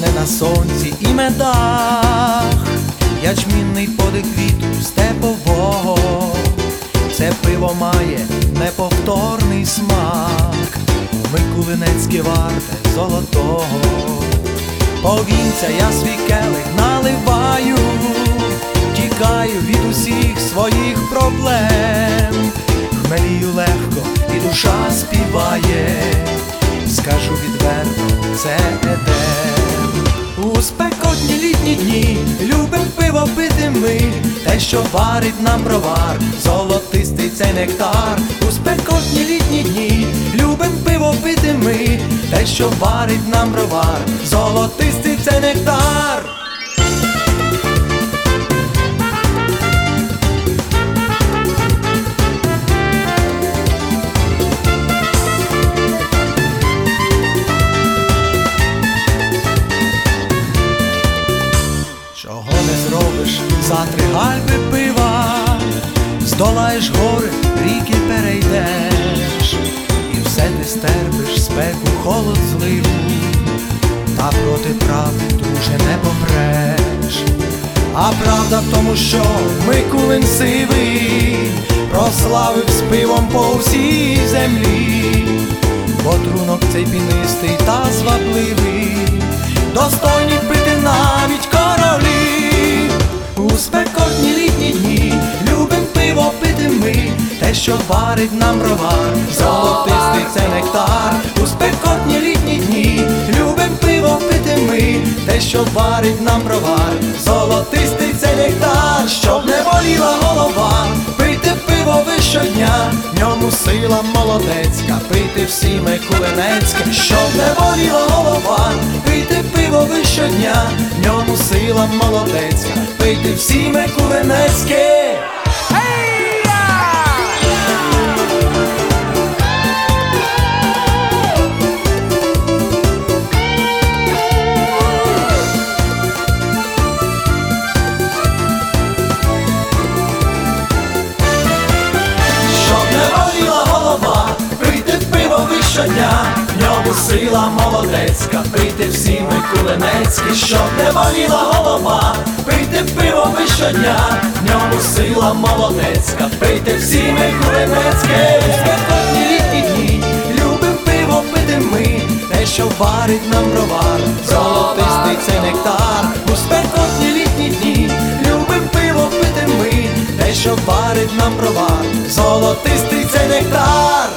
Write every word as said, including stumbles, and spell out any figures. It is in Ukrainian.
мене на сонці і медах, ячмінний подих вітру степового. Це пиво має неповторний смак, Микулинецьке варте золотого. Повінця я свій келих наливаю, тікаю від усіх своїх проблем. Хмелію легко і душа співає, скажу відверто, це едем. У спекотні літні дні любим пиво пити ми, те, що варить нам бровар, золотистий цей нектар. У спекотні літні дні любим пиво пити ми, те, що варить нам бровар, золотистий цей нектар. Чого не зробиш за три гальби пива, здолаєш гори, ріки перейдеш, і все ти стерпиш, спеку, холод, зливу, та проти правди, друже, не помреш. А правда в тому, що Микулин сивий прославив з пивом по всій землі, бо трунок цей пінистий та звабливий, достойні пити навіть королі. У спекотні літні дні любим пиво пити ми, те, що варить нам бровар, золотистий це нектар. У спекотні літні дні любим пиво пити ми, те, що варить нам бровар, золотистий це нектар. Щоб не боліла голова, пийте пиво ви щодня, в ньому сила молодецька, пийте всі Микулинецьке. Щоб не боліла голова, пийте пиво ви щодня, в ньому сила молодецька, пийте всі Микулинецьке. Щодня, в ньому сила молодецька, пийте всі Микулинецьке. Щоб не боліла голова, пийте пиво ви щодня, в ньому сила молодецька, пийте всі Микулинецьке. У спекотні літні дні любим пиво пити ми, те, що варить нам бровар, золотистий це нектар. У спекотні літні дні любим пиво пити ми, те, що варить нам бровар, золотистий це нектар.